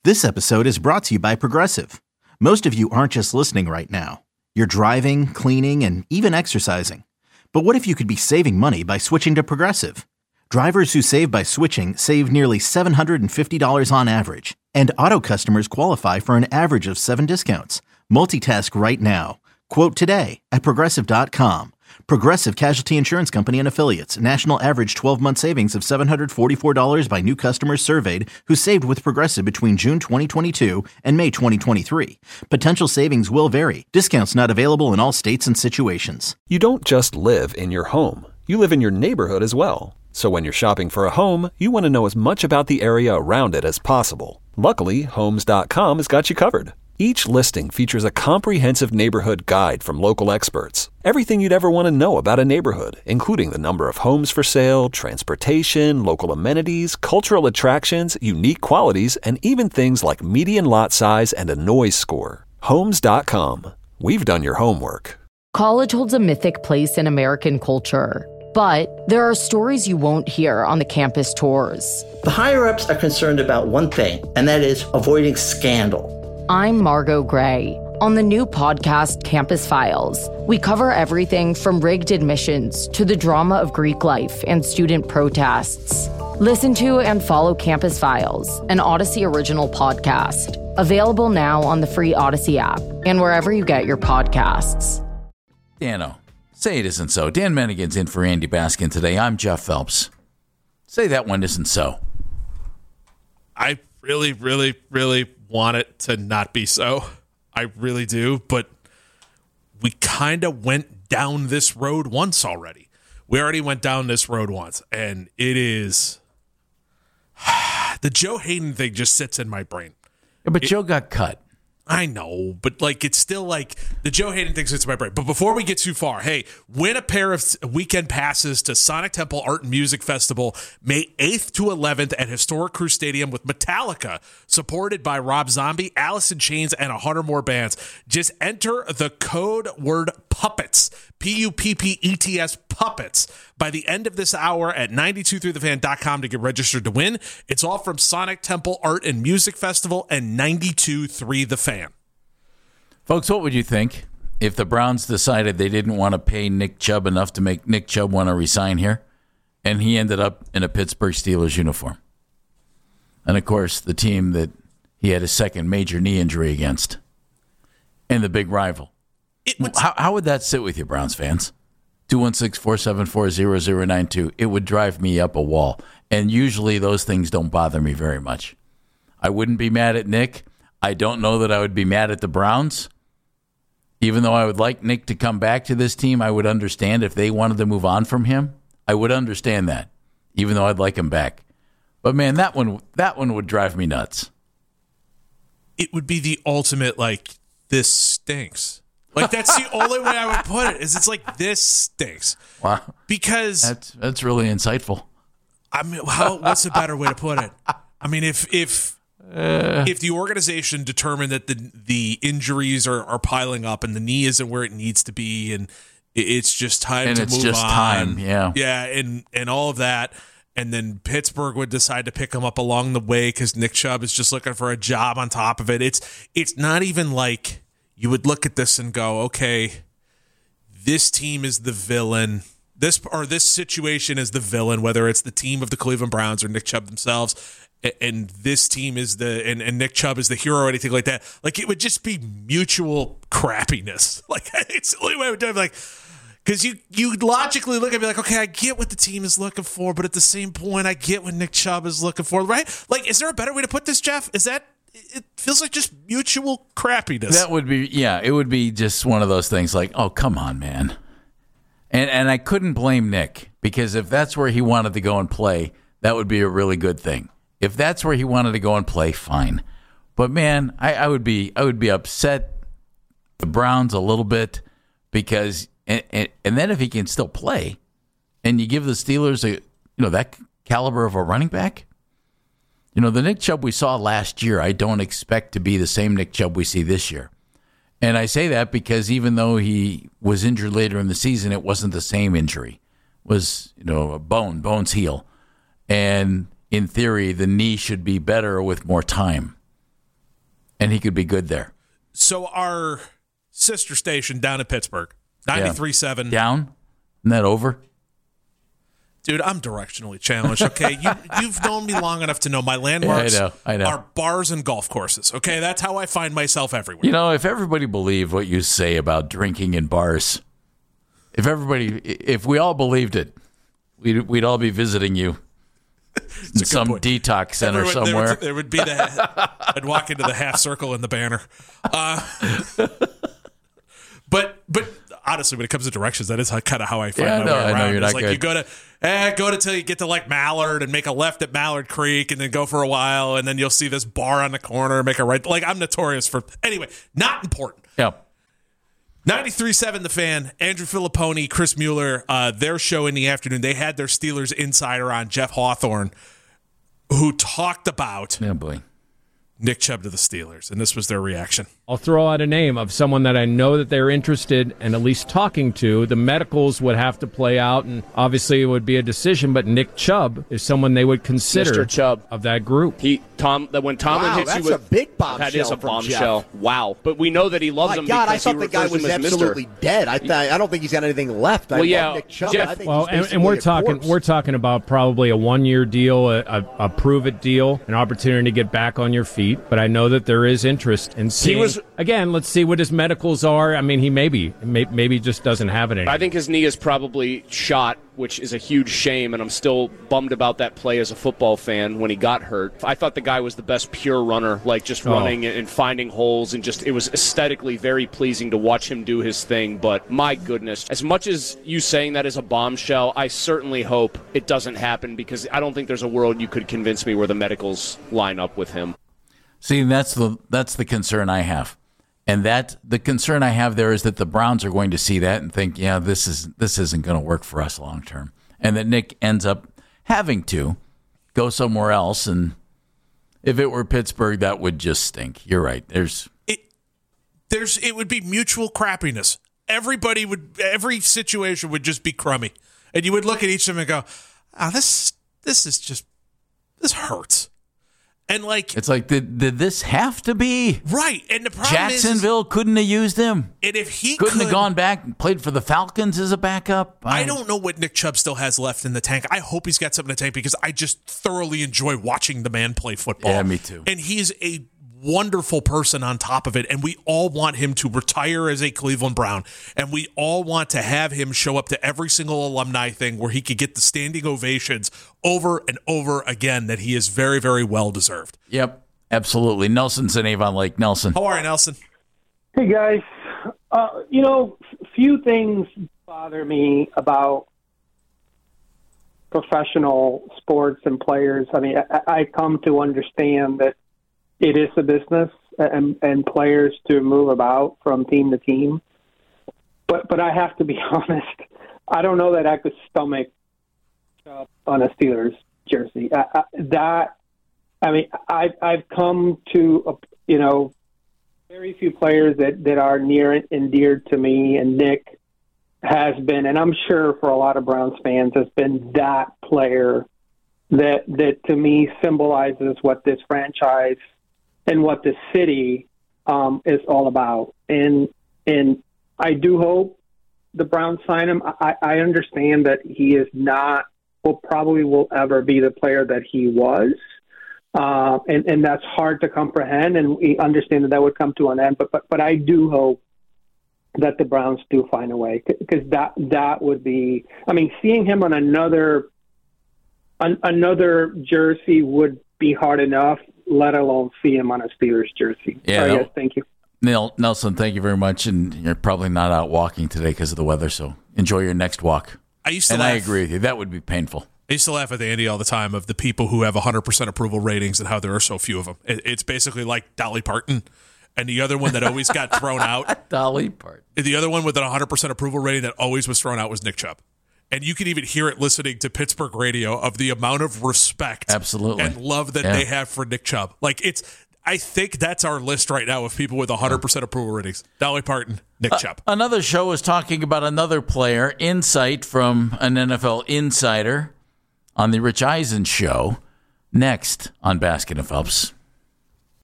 This episode is brought to you by Progressive. Most of you aren't just listening right now. You're driving, cleaning, and even exercising. But what if you could be saving money by switching to Progressive? Drivers who save by switching save nearly $750 on average. And auto customers qualify for an average of 7 discounts. Multitask right now. Quote today at Progressive.com. Progressive Casualty Insurance Company and Affiliates. National average 12-month savings of $744 by new customers surveyed who saved with Progressive between June 2022 and May 2023. Potential savings will vary. Discounts not available in all states and situations. You don't just live in your home. You live in your neighborhood as well. So when you're shopping for a home, you want to know as much about the area around it as possible. Luckily, Homes.com has got you covered. Each listing features a comprehensive neighborhood guide from local experts. Everything you'd ever want to know about a neighborhood, including the number of homes for sale, transportation, local amenities, cultural attractions, unique qualities, and even things like median lot size and a noise score. Homes.com. We've done your homework. College holds a mythic place in American culture, but there are stories you won't hear on the campus tours. The higher-ups are concerned about one thing, and that is avoiding scandal. I'm Margot Gray. On the new podcast, Campus Files, we cover everything from rigged admissions to the drama of Greek life and student protests. Listen to and follow Campus Files, an Odyssey original podcast. Available now on the free Odyssey app and wherever you get your podcasts. Dano, say it isn't so. Dan Mennigan's in for Andy Baskin today. I'm Jeff Phelps. Say that one isn't so. I really want it to not be so. I really do, but we kind of went down this road once already. We already went down this road once, and it is... the Joe Hayden thing just sits in my brain. Yeah, but Joe got cut. I know, but it's still the Joe Hayden thing sits in my brain. But before we get too far, hey, win a pair of weekend passes to Sonic Temple Art and Music Festival May 8th to 11th at Historic Crew Stadium with Metallica, supported by Rob Zombie, Alice in Chains, and 100 more bands. Just enter the code word PUPPETS, PUPPETS, PUPPETS, by the end of this hour at 923thefan.com to get registered to win. It's all from Sonic Temple Art and Music Festival and 92.3 The Fan. Folks, what would you think if the Browns decided they didn't want to pay Nick Chubb enough to make Nick Chubb want to resign here, and he ended up in a Pittsburgh Steelers uniform? And, of course, the team that he had his second major knee injury against, and the big rival. How would that sit with you, Browns fans? 216-474-0092. It would drive me up a wall. And usually those things don't bother me very much. I wouldn't be mad at Nick. I don't know that I would be mad at the Browns. Even though I would like Nick to come back to this team, I would understand if they wanted to move on from him. I would understand that, even though I'd like him back. But, man, that one would drive me nuts. It would be the ultimate, this stinks. That's the only way I would put it, is it's this stinks. Wow. Because that's really insightful. I mean, what's a better way to put it? I mean, if the organization determined that the injuries are piling up and the knee isn't where it needs to be and it's just time to move on. And it's just time, yeah. Yeah, and all of that. And then Pittsburgh would decide to pick him up along the way because Nick Chubb is just looking for a job on top of it. It's not even like you would look at this and go, okay, this team is the villain. This situation is the villain, whether it's the team of the Cleveland Browns or Nick Chubb themselves, and this team is and Nick Chubb is the hero or anything like that. It would just be mutual crappiness. It's the only way I would do it. Because you logically look at me okay, I get what the team is looking for, but at the same point, I get what Nick Chubb is looking for, right? Is there a better way to put this, Jeff? Is that it feels like just mutual crappiness. That would be, it would be just one of those things oh, come on, man. And I couldn't blame Nick, because if that's where he wanted to go and play, that would be a really good thing. If that's where he wanted to go and play, fine. But man, I would be upset the Browns a little bit, because and then if he can still play, and you give the Steelers that caliber of a running back. The Nick Chubb we saw last year, I don't expect to be the same Nick Chubb we see this year. And I say that because even though he was injured later in the season, it wasn't the same injury. It was, a bones heal. And in theory, the knee should be better with more time. And he could be good there. So our sister station down in Pittsburgh, 93.7. Down? Isn't that over? Dude, I'm directionally challenged, okay? You've known me long enough to know my landmarks I know. are bars and golf courses, okay? That's how I find myself everywhere. If everybody believed what you say about drinking in bars, if we all believed it, we'd all be visiting you in some detox center somewhere. There would be I'd walk into the half circle in the banner. But honestly, when it comes to directions, that is kind of how I find my way around. I know you're not good. You go to till you get to like Mallard and make a left at Mallard Creek and then go for a while and then you'll see this bar on the corner, make a right. Like I'm notorious for anyway, not important. Yep. 93.7 The Fan, Andrew Filipponi, Chris Mueller, their show in the afternoon. They had their Steelers insider on, Jeff Hawthorne, who talked about Nick Chubb to the Steelers, and this was their reaction. I'll throw out a name of someone that I know that they're interested in at least talking to. The medicals would have to play out, and obviously it would be a decision, but Nick Chubb is someone they would consider Mr. Chubb of that group. When Tomlin hits you with a big bombshell. That is a bombshell. Wow. But we know that he loves him God, because I thought the guy was absolutely dead. I don't think he's got anything left. Well, yeah, Nick Chubb. Jeff, I think and we're talking about probably a 1-year deal, a prove-it deal, an opportunity to get back on your feet. But I know that there is interest in seeing. Again, let's see what his medicals are. I mean, he maybe just doesn't have it anymore. I think his knee is probably shot, which is a huge shame, and I'm still bummed about that play as a football fan when he got hurt. I thought the guy was the best pure runner, like just running and finding holes, and just it was aesthetically very pleasing to watch him do his thing. But my goodness, as much as you saying that is a bombshell, I certainly hope it doesn't happen because I don't think there's a world you could convince me where the medicals line up with him. See, that's the concern I have. And the concern I have there is that the Browns are going to see that and think, yeah, this isn't going to work for us long term. And that Nick ends up having to go somewhere else. And if it were Pittsburgh, that would just stink. You're right. It would be mutual crappiness. Every situation would just be crummy. And you would look at each of them and go, this hurts. And it's like, did this have to be? Right. And the problem Jacksonville couldn't have used him. And if he couldn't have gone back and played for the Falcons as a backup. I don't know what Nick Chubb still has left in the tank. I hope he's got something in the tank because I just thoroughly enjoy watching the man play football. Yeah, me too. And he's a wonderful person on top of it, and we all want him to retire as a Cleveland Brown, and we all want to have him show up to every single alumni thing where he could get the standing ovations over and over again that he is very, very well deserved. Yep, absolutely. Nelson's in Avon Lake. Nelson. How are you, Nelson? Hey, guys. Few things bother me about professional sports and players. I mean, I come to understand that it is a business and players to move about from team to team. But I have to be honest, I don't know that I could stomach on a Steelers jersey. I've come to, very few players that are near and dear to me, and Nick has been, and I'm sure for a lot of Browns fans, has been that player that to me symbolizes what this franchise and what the city is all about. And I do hope the Browns sign him. I understand that he is not, probably will ever be the player that he was. And that's hard to comprehend, and we understand that would come to an end. But I do hope that the Browns do find a way, because that would be, I mean, seeing him on another jersey would be hard enough, let alone see him on a Steelers jersey. Yeah, yes, thank you. Nelson, thank you very much. And you're probably not out walking today because of the weather, so enjoy your next walk. I agree with you. That would be painful. I used to laugh at Andy all the time of the people who have 100% approval ratings and how there are so few of them. It's basically like Dolly Parton. And the other one that always got thrown out. Dolly Parton. The other one with an 100% approval rating that always was thrown out was Nick Chubb. And you can even hear it listening to Pittsburgh radio of the amount of respect and love that they have for Nick Chubb. I think that's our list right now of people with 100% approval ratings. Dolly Parton, Nick Chubb. Another show is talking about another player, insight from an NFL insider on the Rich Eisen show, next on Baskin and Phelps.